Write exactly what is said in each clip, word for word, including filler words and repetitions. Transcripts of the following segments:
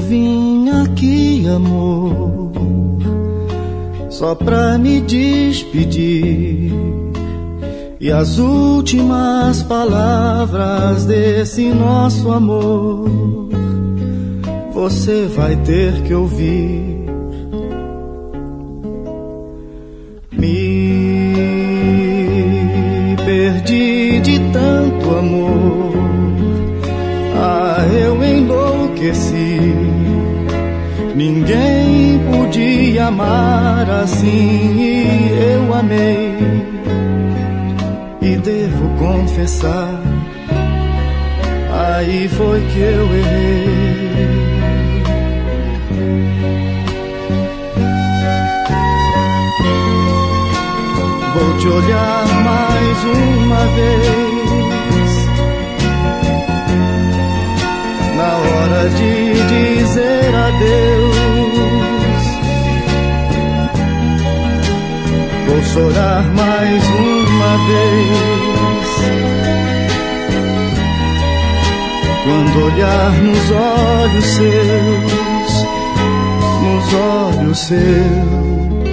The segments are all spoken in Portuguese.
vim aqui, amor, só pra me despedir. E as últimas palavras desse nosso amor você vai ter que ouvir. Me perdi de tanto amor, ah, eu enlouqueci. Ninguém podia amar assim e eu amei. E devo confessar, aí foi que eu errei. Vou te olhar mais uma vez, na hora de dizer adeus. Vou chorar mais uma vez, quando olhar nos olhos seus, nos olhos seus.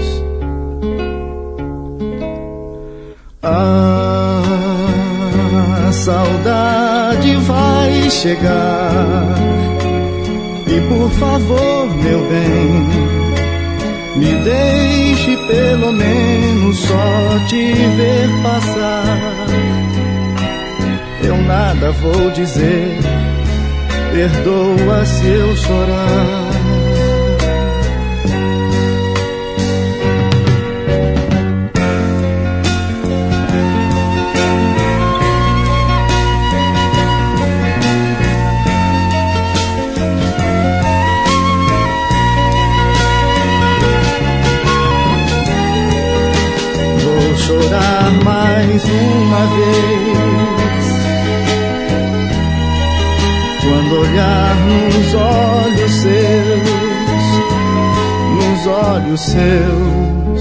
A saudade vai chegar, e por favor, meu bem, me deixe pelo menos só te ver passar. Eu nada vou dizer, perdoa se eu chorar. Chorar mais uma vez, quando olhar nos olhos seus, nos olhos seus.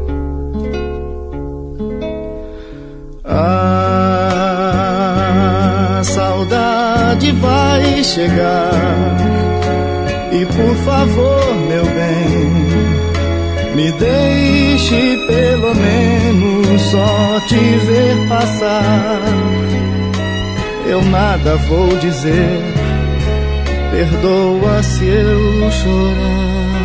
A saudade vai chegar, e por favor, meu bem, me deixe pelo menos só te ver passar. Eu nada vou dizer, perdoa se eu chorar.